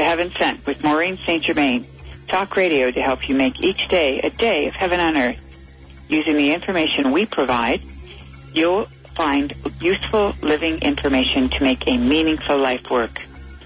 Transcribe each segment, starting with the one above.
Heaven Sent with Maureen St. Germain. Talk radio to help you make each day a day of heaven on earth. Using the information we provide, you'll find useful living information to make a meaningful life work.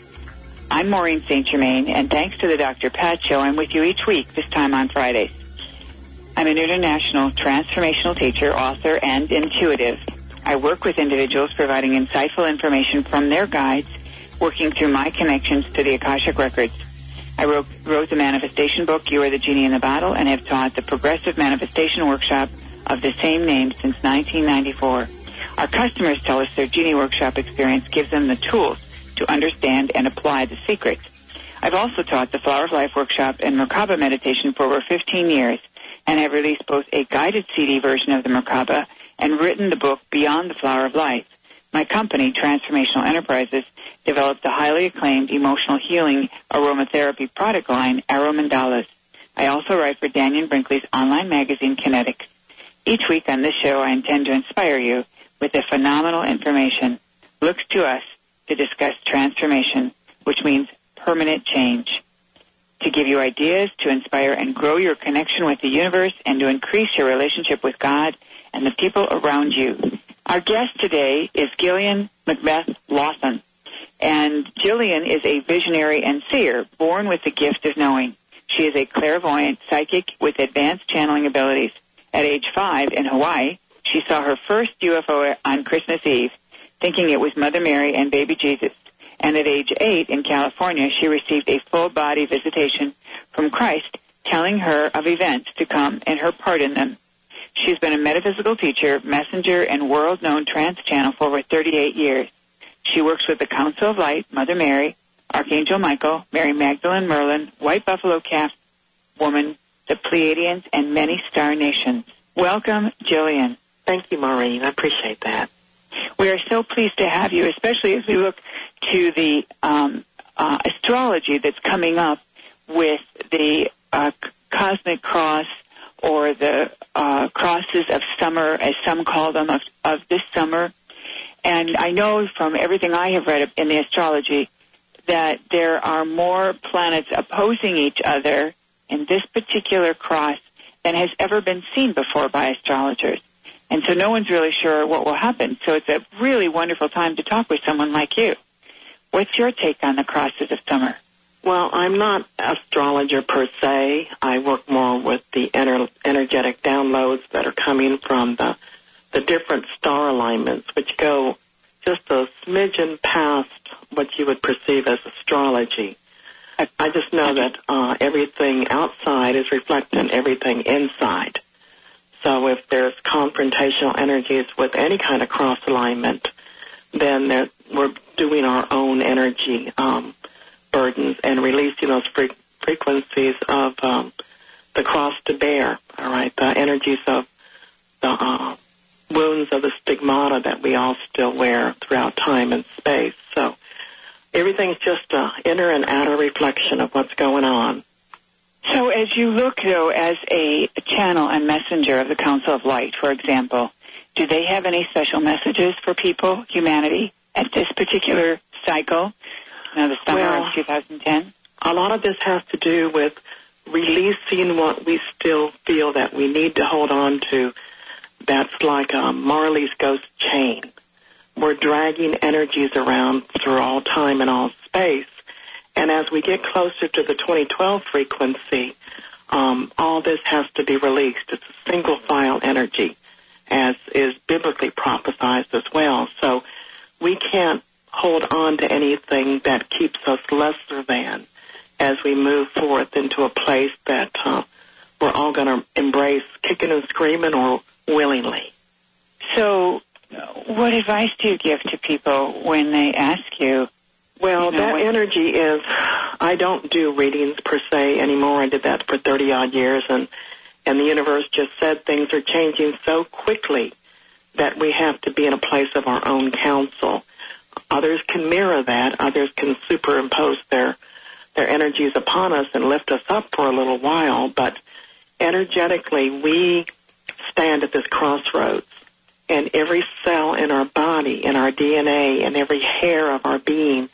I'm Maureen St. Germain, and thanks to the Dr. Pat Show, I'm with you each week, this time on Fridays. I'm an international transformational teacher, author, and intuitive. I work with individuals providing insightful information from their guides, working through my connections to the Akashic Records. I wrote the manifestation book, You Are the Genie in the Bottle, and have taught the Progressive Manifestation Workshop of the same name since 1994. Our customers tell us their Genie Workshop experience gives them the tools to understand and apply the secrets. I've also taught the Flower of Life Workshop and Merkaba meditation for over 15 years, and have released both a guided CD version of the Merkaba and written the book Beyond the Flower of Life. My company, Transformational Enterprises, developed the highly acclaimed emotional healing aromatherapy product line, Arrow Mandalas. I also write for Daniel Brinkley's online magazine, Kinetics. Each week on this show, I intend to inspire you with the phenomenal information. Look to us to discuss transformation, which means permanent change, to give you ideas to inspire and grow your connection with the universe and to increase your relationship with God and the people around you. Our guest today is Gillian Macbeth Lawson. And Gillian is a visionary and seer, born with the gift of knowing. She is a clairvoyant psychic with advanced channeling abilities. At age 5 in Hawaii, she saw her first UFO on Christmas Eve, thinking it was Mother Mary and baby Jesus. And at age 8 in California, she received a full-body visitation from Christ, telling her of events to come and her part in them. She's been a metaphysical teacher, messenger, and world-known trance channel for over 38 years. She works with the Council of Light, Mother Mary, Archangel Michael, Mary Magdalene Merlin, White Buffalo Calf Woman, the Pleiadians, and many star nations. Welcome, Gillian. Thank you, Maureen. I appreciate that. We are so pleased to have you, especially as we look to the astrology that's coming up with the cosmic cross, or the crosses of summer, as some call them, of this summer. And I know from everything I have read in the astrology that there are more planets opposing each other in this particular cross than has ever been seen before by astrologers. And so no one's really sure what will happen. So it's a really wonderful time to talk with someone like you. What's your take on the crosses of summer? Well, I'm not an astrologer per se. I work more with the energetic downloads that are coming from the different star alignments, which go just a smidgen past what you would perceive as astrology. I just know that everything outside is reflecting everything inside. So if there's confrontational energies with any kind of cross alignment, then we're doing our own energy burdens and releasing those frequencies of the cross to bear, all right, the energies of the wounds of the stigmata that we all still wear throughout time and space. So everything's just an inner and outer reflection of what's going on. So as you look, though, as a channel and messenger of the Council of Light, for example, do they have any special messages for people, humanity, at this particular cycle, the summer of 2010? A lot of this has to do with releasing what we still feel that we need to hold on to. That's like Marley's ghost chain. We're dragging energies around through all time and all space. And as we get closer to the 2012 frequency, all this has to be released. It's a single file energy, as is biblically prophesized as well. So we can't hold on to anything that keeps us lesser than as we move forth into a place that we're all going to embrace, kicking and screaming or willingly. So what advice do you give to people when they ask you? Well, that energy is, I don't do readings per se anymore. I did that for 30-odd years, and the universe just said things are changing so quickly that we have to be in a place of our own counsel. Others can mirror that. Others can superimpose their energies upon us and lift us up for a little while, but energetically we stand at this crossroads, and every cell in our body, in our DNA, and every hair of our being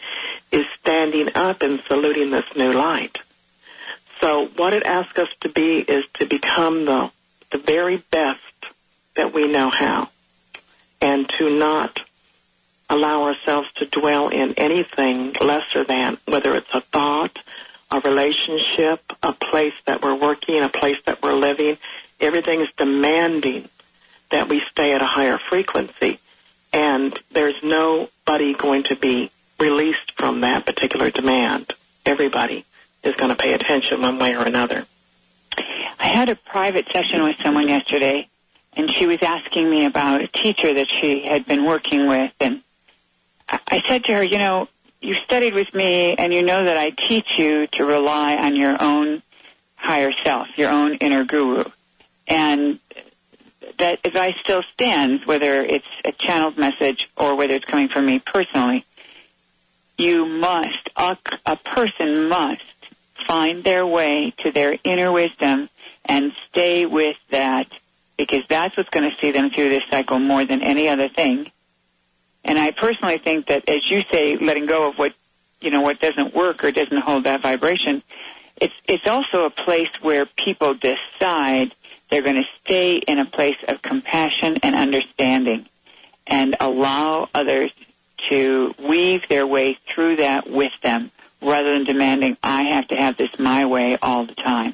is standing up and saluting this new light. So what it asks us to be is to become the very best that we know how, and to not allow ourselves to dwell in anything lesser than, whether it's a thought, a relationship, a place that we're working, a place that we're living. Everything is demanding that we stay at a higher frequency, and there's nobody going to be released from that particular demand. Everybody is going to pay attention one way or another. I had a private session with someone yesterday, and she was asking me about a teacher that she had been working with, and I said to her, you know, you studied with me, and you know that I teach you to rely on your own higher self, your own inner guru, and that advice still stands, whether it's a channeled message or whether it's coming from me personally. You must, a person must find their way to their inner wisdom and stay with that, because that's what's going to see them through this cycle more than any other thing. And I personally think that, as you say, letting go of what doesn't work or doesn't hold that vibration, it's also a place where people decide they're going to stay in a place of compassion and understanding and allow others to weave their way through that with them, rather than demanding, I have to have this my way all the time.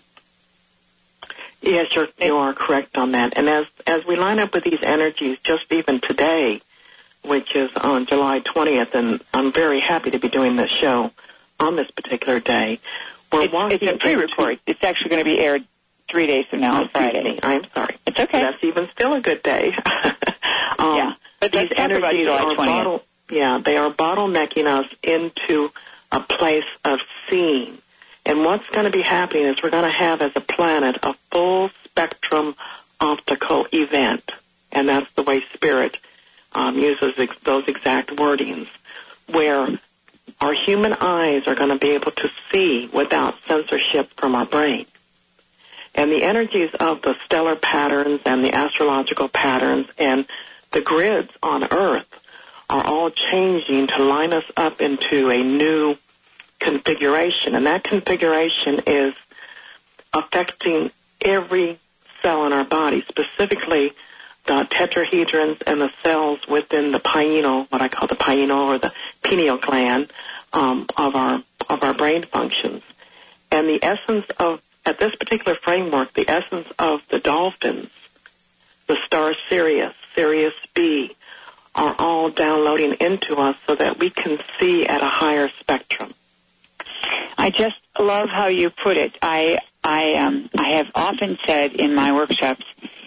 Yes, you are correct on that. And as we line up with these energies, just even today, which is on July 20th, and I'm very happy to be doing this show on this particular day. It's a pre-record. It's actually going to be aired 3 days from now on Friday. I'm sorry. It's okay. That's even still a good day. Yeah, but these energies they are bottlenecking us into a place of seeing. And what's going to be happening is we're going to have, as a planet, a full spectrum optical event, and that's the way Spirit uses those exact wordings, where our human eyes are going to be able to see without censorship from our brain. And the energies of the stellar patterns and the astrological patterns and the grids on Earth are all changing to line us up into a new configuration. And that configuration is affecting every cell in our body, specifically the tetrahedrons and the cells within the pineal, what I call the pineal or the pineal gland of our brain functions. And the essence of, at this particular framework, the essence of the dolphins, the star Sirius, Sirius B, are all downloading into us so that we can see at a higher spectrum. I just love how you put it. I have often said in my workshops,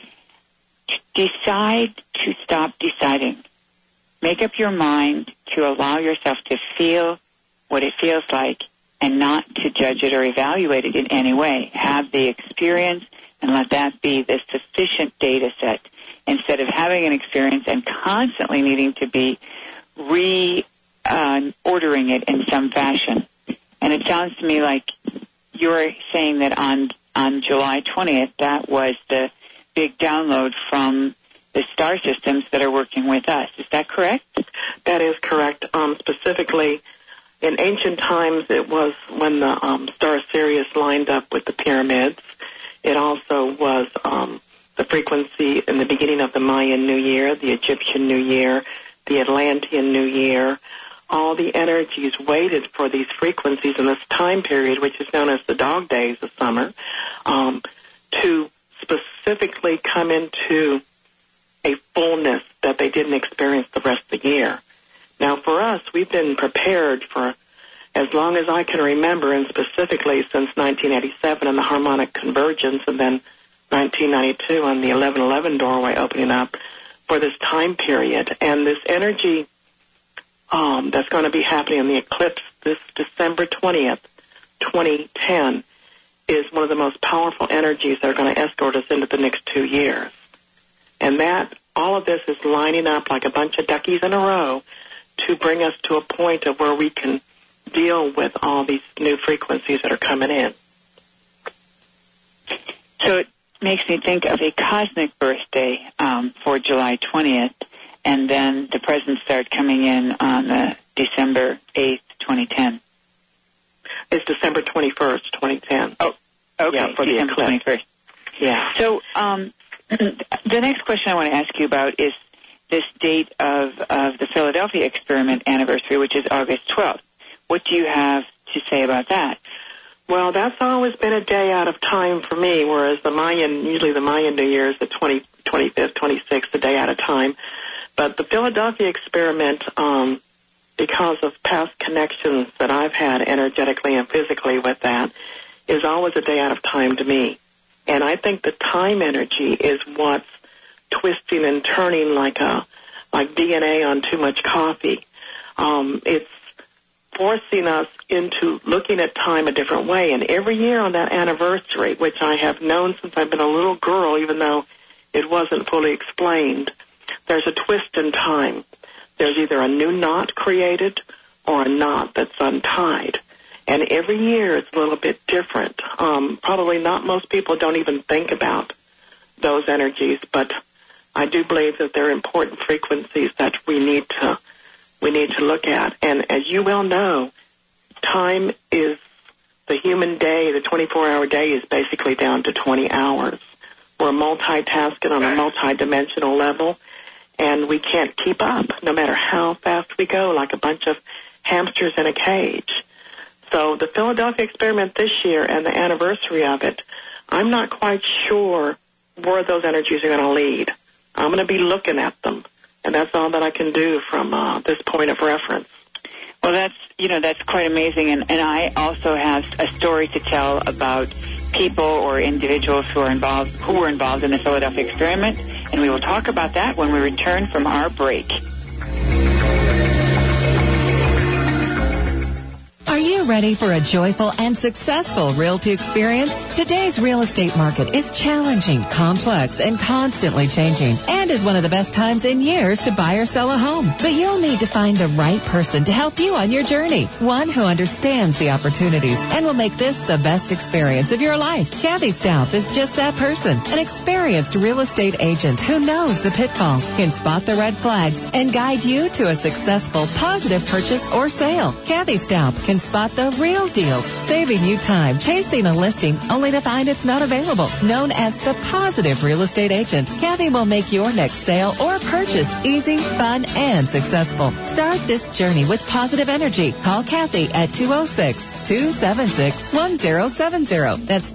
decide to stop deciding. Make up your mind to allow yourself to feel what it feels like and not to judge it or evaluate it in any way. Have the experience and let that be the sufficient data set, instead of having an experience and constantly needing to be ordering it in some fashion. And it sounds to me like you're saying that on July 20th, that was the big download from the star systems that are working with us. Is that correct? That is correct. Specifically, in ancient times, it was when the star Sirius lined up with the pyramids. It also was the frequency in the beginning of the Mayan New Year, the Egyptian New Year, the Atlantean New Year. All the energies waited for these frequencies in this time period, which is known as the dog days of summer, to specifically come into a fullness that they didn't experience the rest of the year. Now, for us, we've been prepared for as long as I can remember, and specifically since 1987 and the harmonic convergence, and then 1992 on the 1111 doorway opening up for this time period. And this energy that's going to be happening in the eclipse this December 20th, 2010, is one of the most powerful energies that are going to escort us into the next 2 years. And that, all of this is lining up like a bunch of duckies in a row to bring us to a point of where we can deal with all these new frequencies that are coming in. So it makes me think of a cosmic birthday for July 20th, and then the presents start coming in on December 8th, 2010? It's December 21st, 2010. Oh, okay. Yeah, for December the eclipse. 21st. Yeah. So the next question I want to ask you about is this date of the Philadelphia experiment anniversary, which is August 12th. What do you have to say about that? Well, that's always been a day out of time for me, whereas usually the Mayan New Year is the 25th, 26th, a day out of time. But the Philadelphia experiment, because of past connections that I've had energetically and physically with that, is always a day out of time to me. And I think the time energy is what's twisting and turning like DNA on too much coffee. It's forcing us into looking at time a different way. And every year on that anniversary, which I have known since I've been a little girl, even though it wasn't fully explained, there's a twist in time. There's either a new knot created or a knot that's untied. And every year it's a little bit different. Probably not most people don't even think about those energies, but I do believe that they're important frequencies that we need to look at. And as you well know, time is the human day, the 24-hour day is basically down to 20 hours. We're multitasking on a multidimensional level, and we can't keep up no matter how fast we go, like a bunch of hamsters in a cage. So the Philadelphia experiment this year and the anniversary of it, I'm not quite sure where those energies are going to lead. I'm going to be looking at them, and that's all that I can do from this point of reference. Well, that's quite amazing, and I also have a story to tell about people or individuals who were involved in the Philadelphia experiment, and we will talk about that when we return from our break. Are you ready for a joyful and successful realty experience? Today's real estate market is challenging, complex, and constantly changing, and is one of the best times in years to buy or sell a home. But you'll need to find the right person to help you on your journey, one who understands the opportunities and will make this the best experience of your life. Kathy Staup is just that person, an experienced real estate agent who knows the pitfalls, can spot the red flags, and guide you to a successful, positive purchase or sale. Kathy Staup can spot the real deals, saving you time chasing a listing only to find it's not available. Known as the Positive Real Estate Agent, Kathy will make your next sale or purchase easy, fun, and successful. Start this journey with positive energy. Call Kathy at 206-276-1070. That's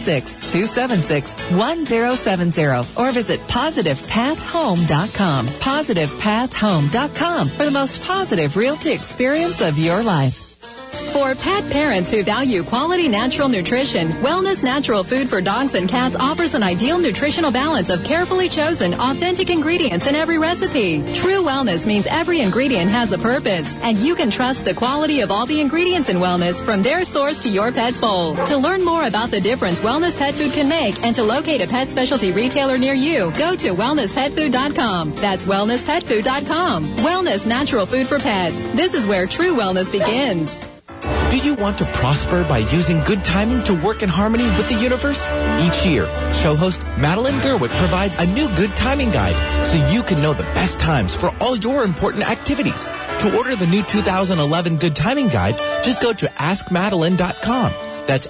206-276-1070. Or visit PositivePathHome.com. PositivePathHome.com for the most positive realty experience of your life. For pet parents who value quality natural nutrition, Wellness Natural Food for Dogs and Cats offers an ideal nutritional balance of carefully chosen, authentic ingredients in every recipe. True wellness means every ingredient has a purpose, and you can trust the quality of all the ingredients in Wellness from their source to your pet's bowl. To learn more about the difference Wellness Pet Food can make and to locate a pet specialty retailer near you, go to wellnesspetfood.com. That's wellnesspetfood.com. Wellness Natural Food for Pets. This is where true wellness begins. Do you want to prosper by using good timing to work in harmony with the universe? Each year, show host Madeline Gerwick provides a new good timing guide so you can know the best times for all your important activities. To order the new 2011 Good Timing Guide, just go to AskMadeline.com. That's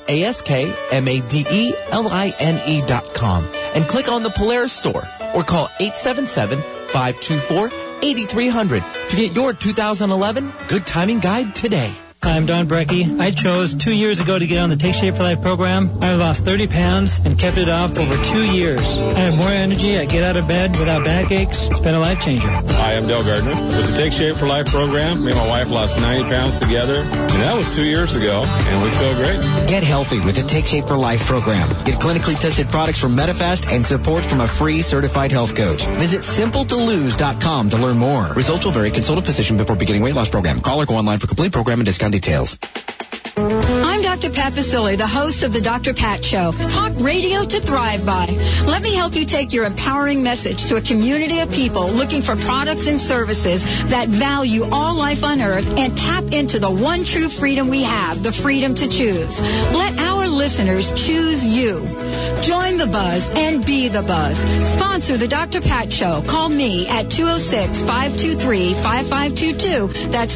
AskMadeline.com and click on the Polaris store or call 877-524-8300 to get your 2011 Good Timing Guide today. I'm Don Brecky. I chose 2 years ago to get on the Take Shape for Life program. I lost 30 pounds and kept it off over 2 years. I have more energy. I get out of bed without backaches. It's been a life changer. Hi, I'm Dale Gardner. With the Take Shape for Life program, me and my wife lost 90 pounds together, and that was 2 years ago, and we feel great. Get healthy with the Take Shape for Life program. Get clinically tested products from Medifast and support from a free certified health coach. Visit simpletolose.com to learn more. Results will vary. Consult a physician before beginning weight loss program. Call or go online for complete program and discount details. I'm Dr. Pat Basile, the host of the Dr. Pat Show. Talk radio to thrive by. Let me help you take your empowering message to a community of people looking for products and services that value all life on earth and tap into the one true freedom we have, the freedom to choose. Let our listeners choose you. Join the buzz and be the buzz. Sponsor the Dr. Pat Show. Call me at 206-523-5522. That's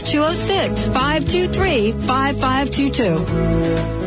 206-523-5522.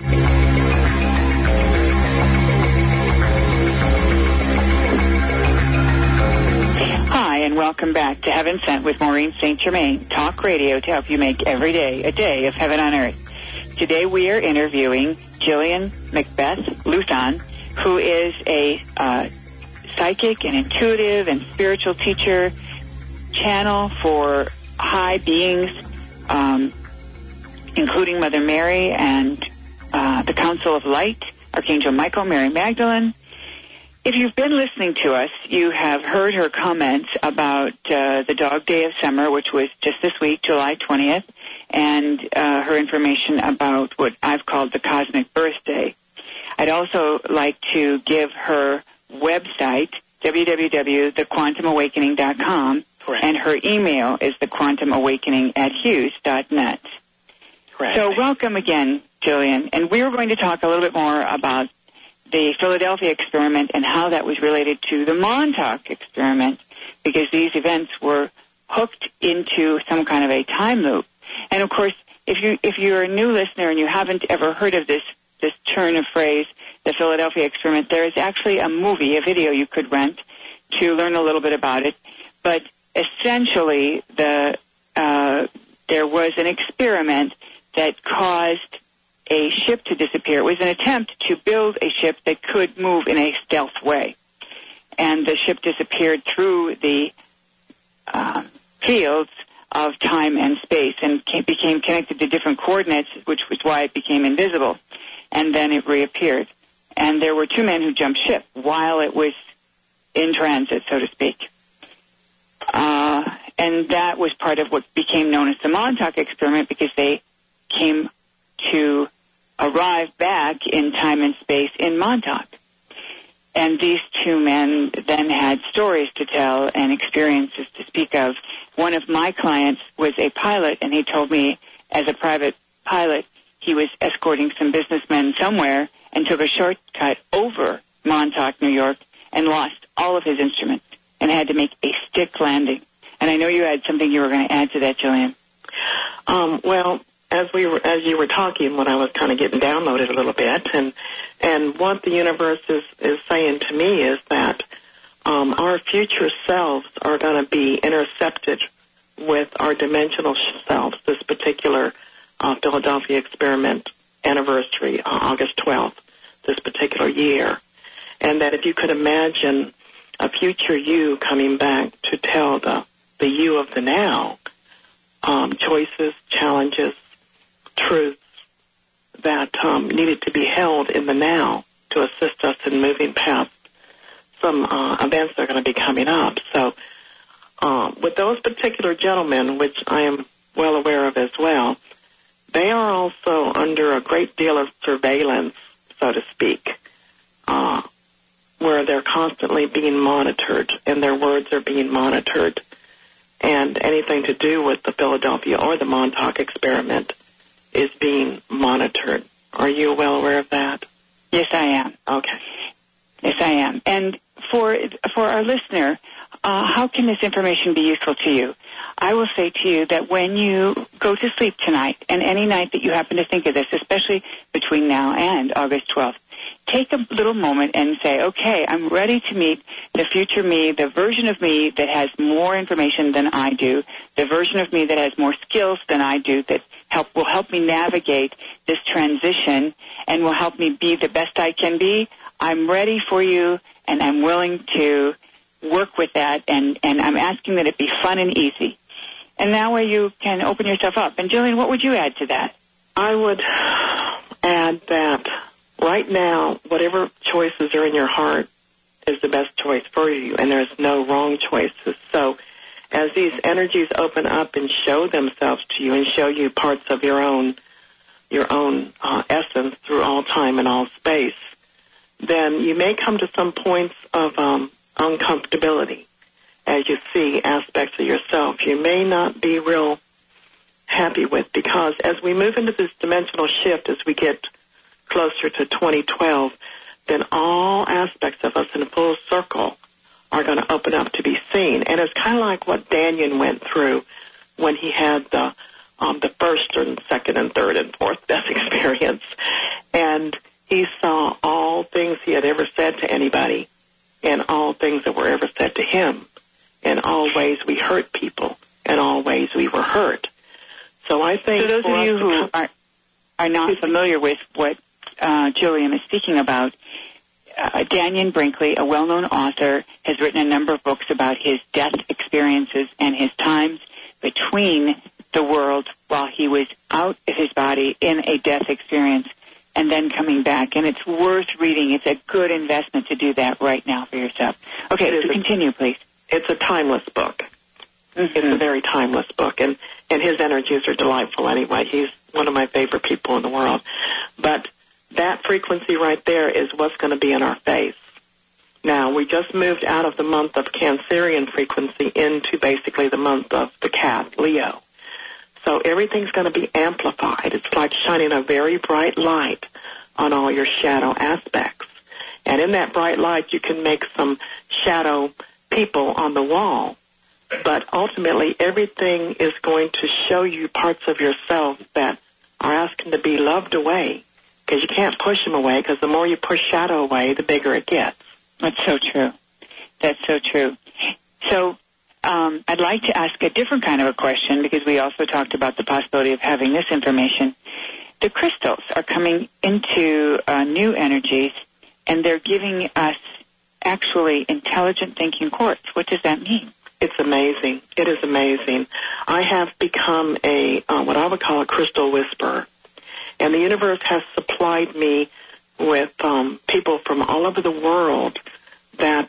Hi, and welcome back to Heaven Sent with Maureen St. Germain, talk radio to help you make every day a day of heaven on earth. Today we are interviewing Jillian Macbeth Luthon, who is a psychic and intuitive and spiritual teacher, channel for high beings, including Mother Mary and the Council of Light, Archangel Michael, Mary Magdalene. If you've been listening to us, you have heard her comments about the Dog Day of Summer, which was just this week, July 20th, and her information about what I've called the Cosmic Birthday. I'd also like to give her website, www.thequantumawakening.com, Correct. And her email is thequantumawakening@hughes.net. Correct. So welcome again, Jillian, and we were going to talk a little bit more about the Philadelphia experiment and how that was related to the Montauk experiment, because these events were hooked into some kind of a time loop. And of course, if you're a new listener and you haven't ever heard of this turn of phrase, the Philadelphia experiment, there is actually a video you could rent to learn a little bit about it. But essentially, there was an experiment that caused a ship to disappear. It was an attempt to build a ship that could move in a stealth way. And the ship disappeared through the fields of time and space and became connected to different coordinates, which was why it became invisible. And then it reappeared. And there were two men who jumped ship while it was in transit, so to speak. And that was part of what became known as the Montauk experiment, because they came to arrive back in time and space in Montauk. And these two men then had stories to tell and experiences to speak of. One of my clients was a pilot, and he told me as a private pilot he was escorting some businessmen somewhere and took a shortcut over Montauk, New York, and lost all of his instruments and had to make a stick landing. And I know you had something you were going to add to that, Jillian. Well, as you were talking, when I was kind of getting downloaded a little bit, and what the universe is saying to me is that our future selves are going to be intercepted with our dimensional selves. This particular Philadelphia experiment anniversary, August 12th, this particular year, and that if you could imagine a future you coming back to tell the you of the now, choices, challenges, truths that needed to be held in the now to assist us in moving past some events that are going to be coming up. So with those particular gentlemen, which I am well aware of as well, they are also under a great deal of surveillance, so to speak, where they're constantly being monitored and their words are being monitored. And anything to do with the Philadelphia or the Montauk experiment is being monitored. Are you well aware of that? Yes, I am. Okay. Yes, I am. And for our listener, how can this information be useful to you? I will say to you that when you go to sleep tonight, and any night that you happen to think of this, especially between now and August 12th, take a little moment and say, okay, I'm ready to meet the future me, the version of me that has more information than I do, the version of me that has more skills than I do, that will help me navigate this transition and will help me be the best I can be. I'm ready for you, and I'm willing to work with that, and I'm asking that it be fun and easy. And that way you can open yourself up. And Jillian, what would you add to that? I would add that right now, whatever choices are in your heart is the best choice for you, and there's no wrong choices. So as these energies open up and show themselves to you and show you parts of your own essence through all time and all space, then you may come to some points of uncomfortability as you see aspects of yourself you may not be real happy with, because as we move into this dimensional shift, as we get closer to 2012, then all aspects of us in full circle are going to open up to be seen. And it's kind of like what Daniel went through when he had the first and second and third and fourth death experience. And he saw all things he had ever said to anybody and all things that were ever said to him, and all ways we hurt people and all ways we were hurt. So I think... So those of you who are not familiar with what Jillian is speaking about, Daniel Brinkley, a well-known author, has written a number of books about his death experiences and his times between the world while he was out of his body in a death experience and then coming back. And it's worth reading. It's a good investment to do that right now for yourself. Okay, so continue, please. It's a timeless book. Mm-hmm. It's a very timeless book, and his energies are delightful anyway. He's one of my favorite people in the world. But that frequency right there is what's going to be in our face. Now, we just moved out of the month of Cancerian frequency into basically the month of the cat, Leo. So everything's going to be amplified. It's like shining a very bright light on all your shadow aspects. And in that bright light, you can make some shadow people on the wall. But ultimately, everything is going to show you parts of yourself that are asking to be loved away, because you can't push them away, because the more you push shadow away, the bigger it gets. That's so true. That's so true. So I'd like to ask a different kind of a question, because we also talked about the possibility of having this information. The crystals are coming into new energies, and they're giving us actually intelligent thinking quartz. What does that mean? It's amazing. It is amazing. I have become a what I would call a crystal whisperer, and the universe has supplied me with people from all over the world that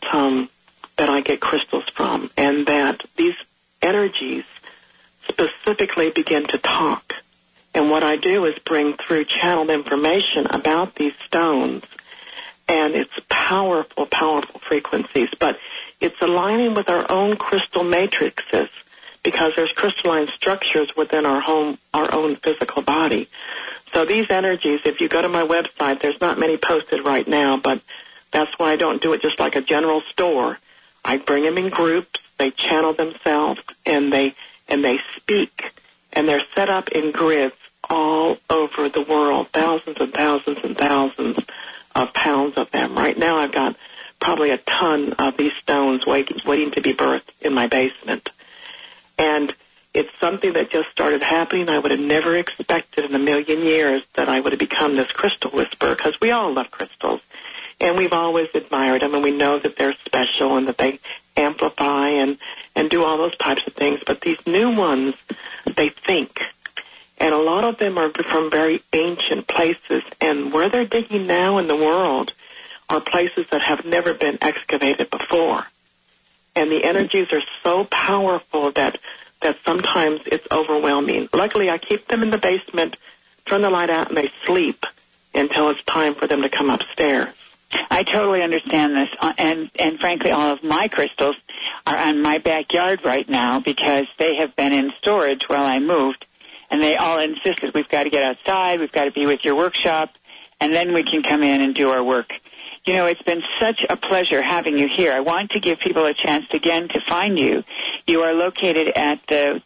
I get crystals from, and that these energies specifically begin to talk. And what I do is bring through channeled information about these stones, and it's powerful, powerful frequencies. But it's aligning with our own crystal matrices, because there's crystalline structures within our own physical body. So these energies, if you go to my website, there's not many posted right now, but that's why I don't do it just like a general store. I bring them in groups, they channel themselves, and they speak, and they're set up in grids all over the world, thousands and thousands and thousands of pounds of them. Right now I've got probably a ton of these stones waiting to be birthed in my basement. And it's something that just started happening. I would have never expected in a million years that I would have become this crystal whisperer, because we all love crystals. And we've always admired them, and we know that they're special and that they amplify and do all those types of things. But these new ones, they think. And a lot of them are from very ancient places. And where they're digging now in the world are places that have never been excavated before. And the energies are so powerful that sometimes it's overwhelming. Luckily, I keep them in the basement, turn the light out, and they sleep until it's time for them to come upstairs. I totally understand this, and frankly, all of my crystals are on my backyard right now because they have been in storage while I moved, and they all insisted, we've got to get outside, we've got to be with your workshop, and then we can come in and do our work. You know, it's been such a pleasure having you here. I want to give people a chance again to find you. You are located at the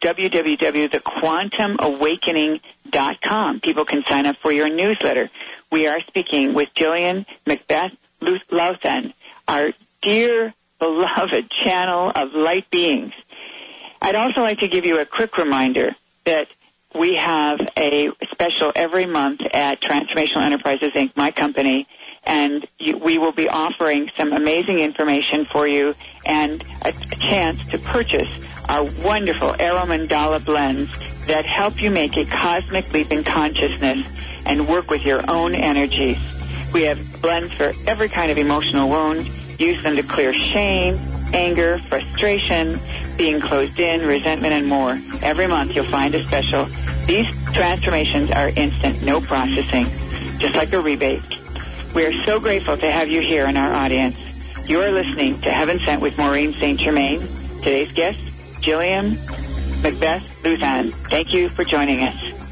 www.thequantumawakening.com. People can sign up for your newsletter. We are speaking with Jillian Macbeth Lauthan, our dear, beloved channel of light beings. I'd also like to give you a quick reminder that we have a special every month at Transformational Enterprises, Inc., my company, and we will be offering some amazing information for you and a chance to purchase our wonderful Arrow Mandala blends that help you make a cosmic leap in consciousness and work with your own energies. We have blends for every kind of emotional wound. Use them to clear shame, anger, frustration, being closed in, resentment, and more. Every month you'll find a special. These transformations are instant, no processing, just like a rebate. We are so grateful to have you here in our audience. You are listening to Heaven Sent with Maureen St. Germain. Today's guest, Jillian Macbeth Lauthan. Thank you for joining us.